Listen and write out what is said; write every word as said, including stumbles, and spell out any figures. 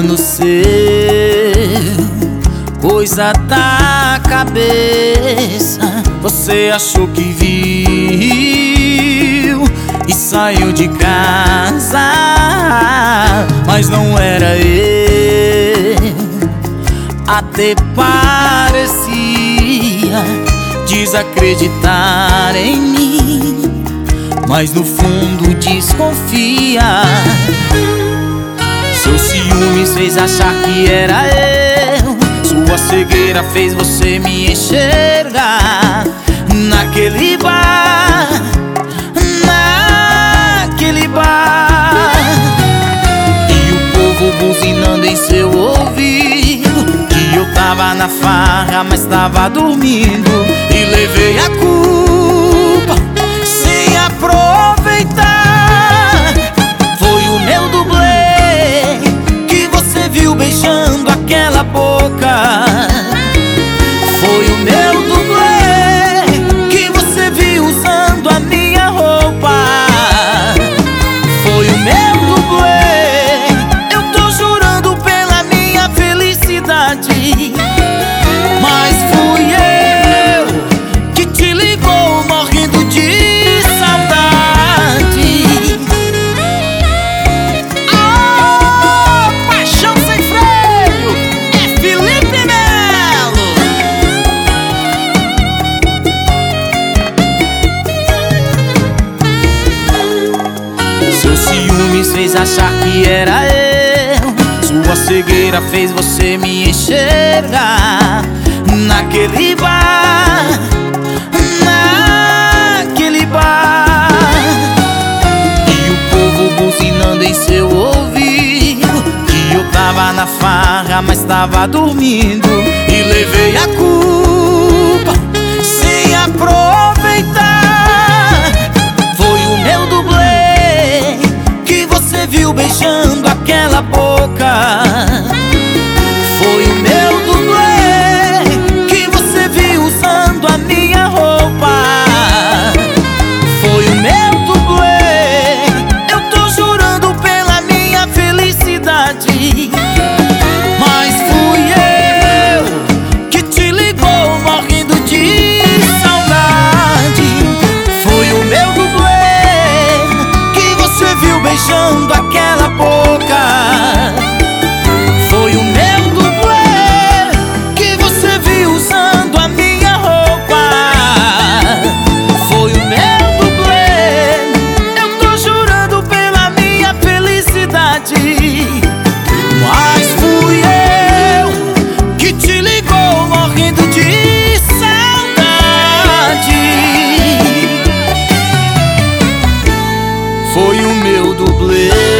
engano seu, coisa da cabeça. Você achou que viu e saiu de casa, mas não era eu. Até parecia desacreditar em mim, mas no fundo desconfia. Seu ciúmes fez achar que era eu, sua cegueira fez você me enxergar. Naquele bar, naquele bar, e o povo buzinando em seu ouvido, que eu tava na farra, mas tava dormindo. E levei a culpa sem aproveitar. Foi o meu dublê que você viu beijando aquela boca. Foi o meu dublê que você viu usando a minha roupa. Foi o meu dublê, eu tô jurando pela minha felicidade. Mas fui eu que te ligou morrendo de saudade. Oh, paixão sem freio, é Felipe Melo. Seu ciúmes fez achar que era eu, sua cegueira fez você me enxergar. Naquele bar, naquele bar, e o povo buzinando em seu ouvido, que eu tava na farra, mas tava dormindo. E levei a culpa sem aproveitar. Foi o meu dublê que você viu beijando aquela boca. Foi o meu dublê que você viu usando a minha roupa. Foi o meu dublê, eu tô jurando pela minha felicidade. Mas fui eu que te ligou morrendo de saudade. Foi o meu dublê que você viu beijando aquela boca. Foi o meu dublê que você viu usando a minha roupa. Foi o meu dublê, eu tô jurando pela minha felicidade. Mas fui eu que te ligou morrendo de saudade. Foi o meu dublê.